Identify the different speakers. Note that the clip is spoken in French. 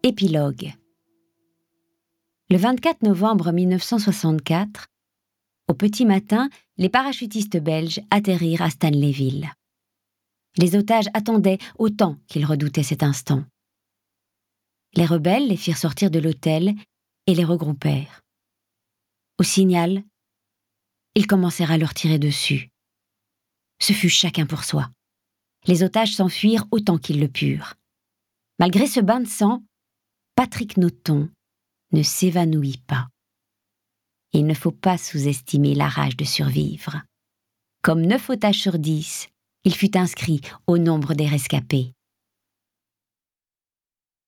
Speaker 1: Épilogue. Le 24 novembre 1964, au petit matin, les parachutistes belges atterrirent à Stanleyville. Les otages attendaient autant qu'ils redoutaient cet instant. Les rebelles les firent sortir de l'hôtel et les regroupèrent. Au signal, ils commencèrent à leur tirer dessus. Ce fut chacun pour soi. Les otages s'enfuirent autant qu'ils le purent. Malgré ce bain de sang, Patrick Nothomb ne s'évanouit pas. Il ne faut pas sous-estimer la rage de survivre. Comme 9 otages sur 10, il fut inscrit au nombre des rescapés.